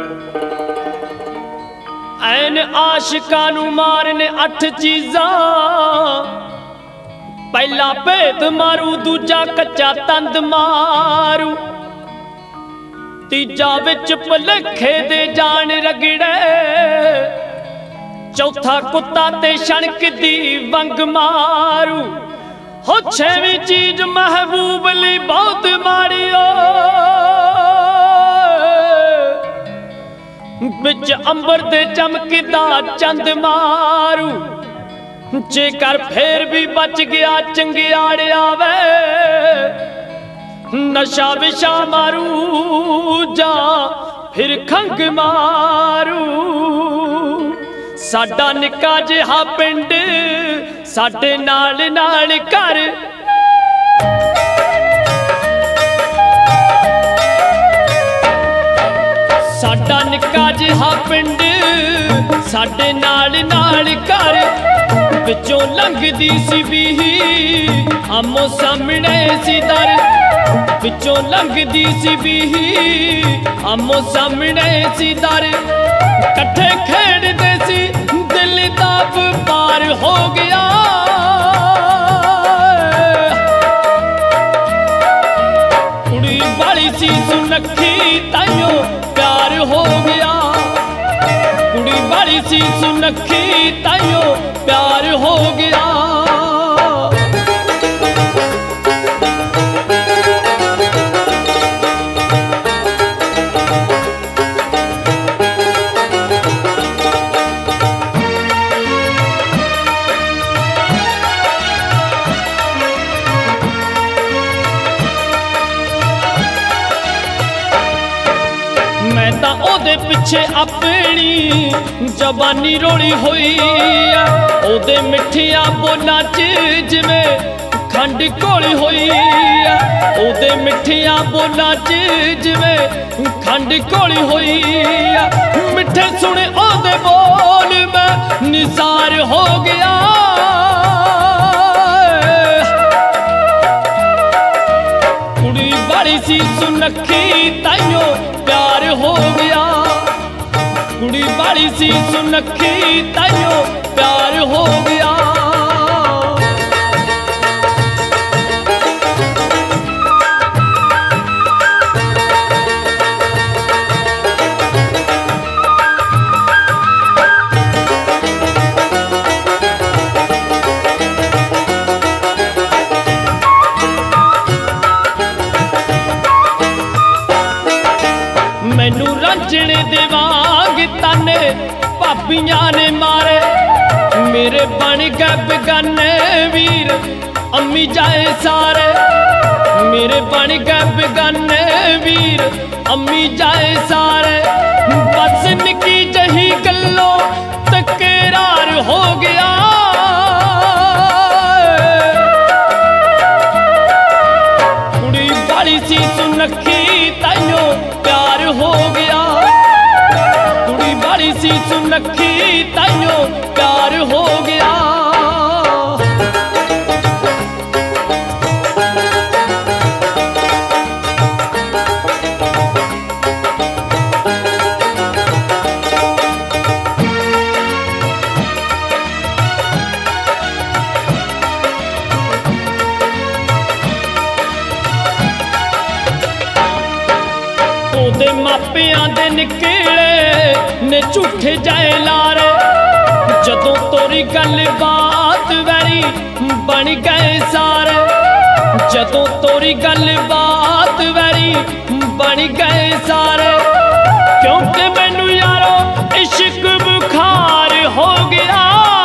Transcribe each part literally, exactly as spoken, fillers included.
ऐन आशिकां नूं मारने अठ चीज़ां, पहला भेद मारू, दूजा कच्चा तंद मारू, तीजा विच भुलखे दे जान रगड़े, चौथा कुत्ता ते शणक दी वंग मारू। हो छेवीं चीज महबूब लई बहुत माड़ी बिच अंबर दे चमकदा चंद मारू। जेकर फेर भी बच गया चंगियाड़िया वे, नशा विशा मारू जा फिर खंग मारू। साडा निक्का जिहा पिंड साडे नाल नाल घर, साडा निक्का जिहा पिंड साडे नाल नाल घर। विचों लंघदी सी बीही आमो सामने सी दर, विचों लंघदी सी बीही आमो सामने सी दर। कट्ठे खेड़दे सी दिल दा पार हो गया, कुड़ी वाली सी सुनखी ताइयों प्यार हो गया, कुड़ी वाली सी सुनखी ताइयों प्यार हो गया। मैं तां ओदे पिछे अपनी जबानी रोली हुई, ओदे मिठिया बोलां च जिवें खंड घोली हुई, ओदे मिठिया बोलां च जिवें खंड घोली हुई। मिठे सुने ओदे बोल मैं निसार हो गया, कुड़ी बड़ी सी सुनखी ताइयों प्यार हो गया, कुड़ी बड़ी सी सुनखी ताइयों प्यार हो गया। मैनू रंजने दे वांग ताने भाबियां ने मारे, मेरे बन गए बेगाने वीर अम्मी जाए सारे, मेरे बन गए बेगाने वीर अम्मी जाए सारे। बस निकी जही गल्लों तकरार हो गया, कुड़ी बड़ी सी सुनखी ताइयों प्यार हो गया, कुड़ी बड़ी सी सुनखी ताइयों प्यार हो गया। ओदे मापियां दे निकले ने झूठे जाए लारे, जदों तोरी गल बात वैरी बन गए सारे, जदों तोरी गल बात वैरी बन गए सारे। क्योंकि मैनू यारो इश्क बुखार हो गया,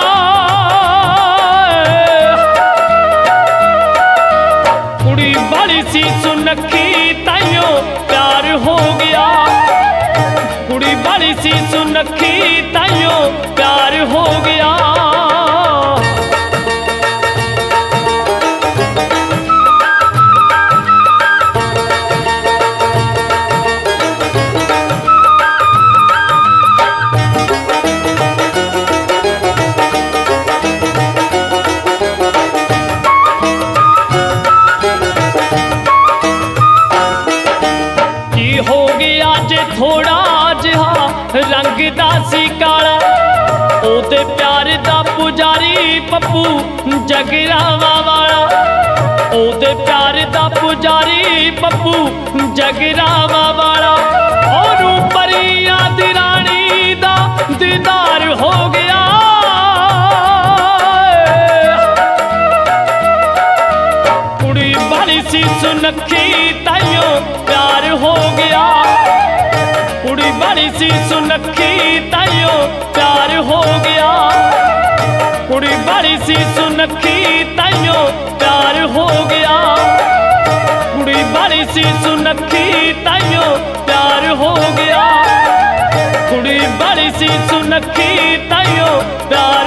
कुड़ी बड़ी सी सुनखी ताइयों प्यार हो गया, कुड़ी बड़ी सी सुनखी ताइयों प्यार हो गया। थोड़ा जिहा ਮੰਗਦਾ ਸੀ ਕਾਲਾ ਉਹਦੇ ਪਿਆਰ ਦਾ ਪੁਜਾਰੀ ਪੱਪੂ ਜਗਰਾਵਾਂ ਵਾਲਾ ਉਹਦੇ ਪਿਆਰ ਦਾ ਪੁਜਾਰੀ ਪੱਪੂ ਜਗਰਾਵਾਂ ਵਾਲਾ ਉਹਨੂੰ ਪਰੀਆਂ ਦੀ ਰਾਣੀ ਦਾ ਦੀਦਾਰ ਹੋ ਗਿਆ ਕੁੜੀ ਵਾਲੀ ਸੀ ਸੁਨੱਖੀ ਤਾਈਓ ਪਿਆਰ ਹੋ ਗਿਆ ਕੁੜੀ ਵਾਲੀ ਸੀ ਸੁਨੱਖੀ ਤਾਈਓ ਪਿਆਰ ਹੋ ਗਿਆ ਕੁੜੀ ਵਾਲੀ ਸੀ ਸੁਨੱਖੀ ਤਾਈਓ ਪਿਆਰ ਹੋ ਗਿਆ ਕੁੜੀ ਵਾਲੀ ਸੀ ਸੁਨੱਖੀ ਤਾਈਓ ਪਿਆਰ ਹੋ ਗਿਆ ਕੁੜੀ ਵਾਲੀ ਸੀ ਸੁਨੱਖੀ ਤਾਈਓ ਪਿਆਰ